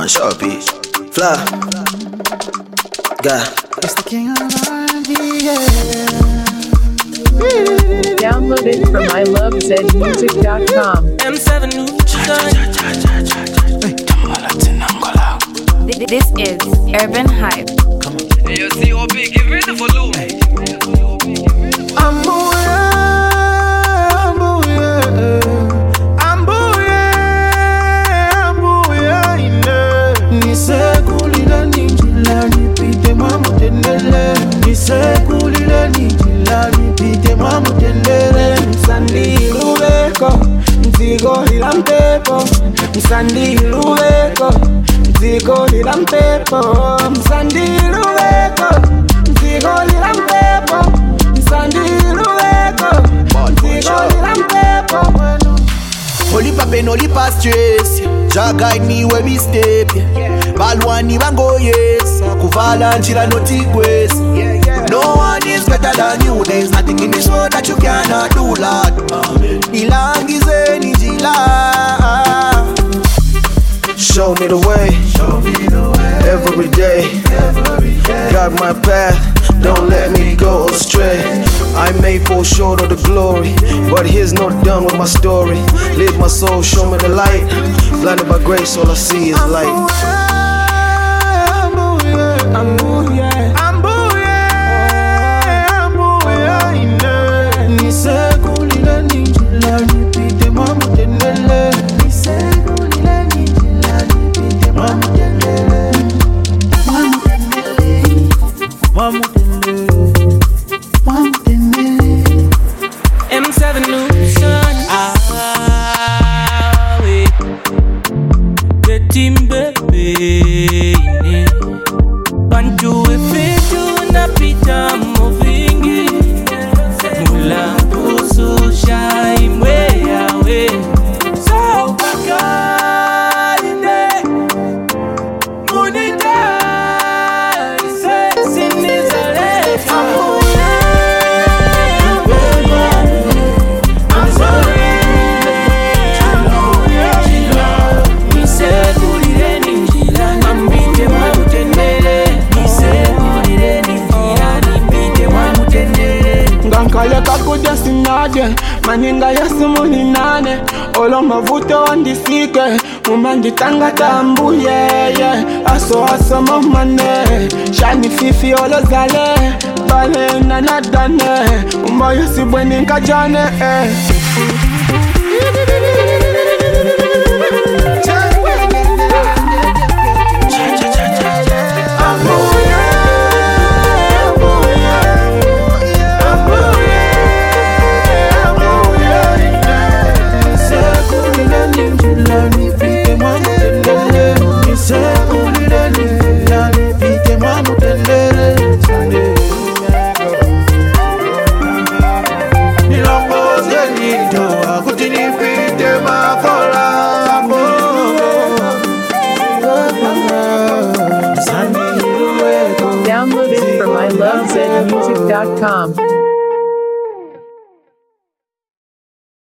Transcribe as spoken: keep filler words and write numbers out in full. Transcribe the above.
shut up, bitch. Fly. God. It's the king of R and B, yeah. Download it from I love Z music dot com. M seven new This is Urban Hype. Hey, C O P, give me the volume. I'm Mzigo ila mpepo, msandilu weko. Mzigo ila mpepo, msandilu weko. Mzigo ila mpepo, msandilu weko. Mzigo ila mpepo. Holy papa, no lipa stress. Jah guide me where we step. Balwani bango yes. Kuvala njira no tigwes. No one is better than you. There's nothing in this world that you cannot do, Lord. Ilangize nijila. Show me the way. Every day. Guide my path. Don't let me go astray. I may fall short of the glory, but He's not done with my story. Lead my soul, show me the light. Blinded by grace, all I see is light. M seven new sun. Ah, we the team baby. Bantu wefitu na pita movingi. Mula pusu shai mwe yawe. So bakande munita se sinizale. Kale kakuja sinaje, maninga yesu muninane. Olo mavuto wandisike, mumanditanga tambu yeah, yeah. Aso aso momane, shani fifi olo zale. Bale na nadane, umba yesi bweni nkajane eh.